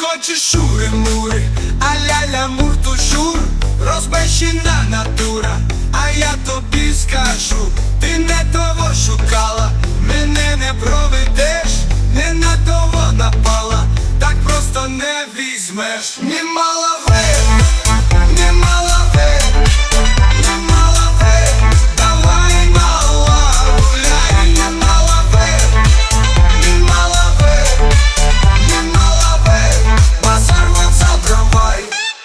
ночі шури-мури, а-ля-ля мурту-жур, розбещена натура, а я тобі скажу, ти не того шукала, мене не проведеш, не на того напала, так просто не візьмеш. Не малове, не малове, не малове, давай мала, гуляй, не малове, не малове, не малове, базар вокзал трамвай.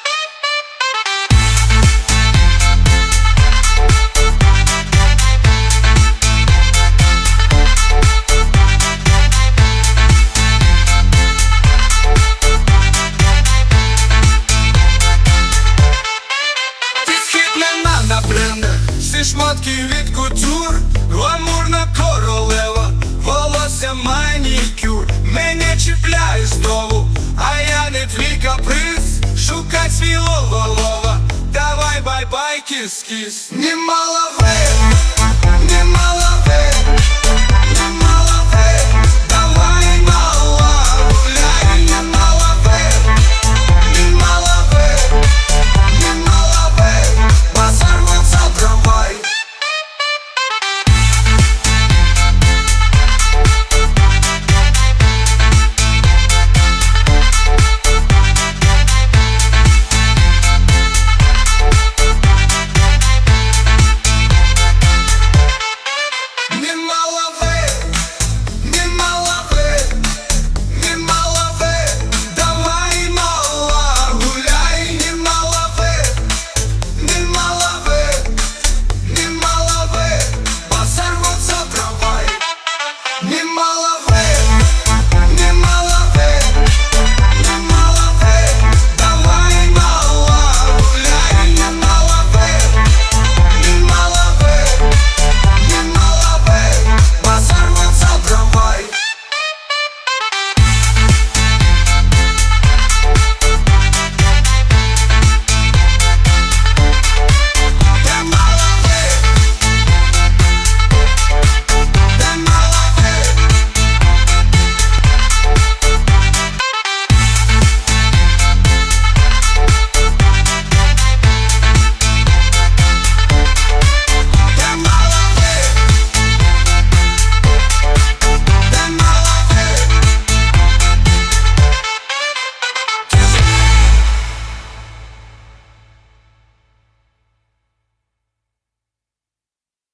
На брендах, всі шмотки від кутюр, гламурна королева, волосся манікюр, мене чіпляє знову, а я не твій каприз, шукай свій лова, давай бай-бай, кіс-кіс. Не малове.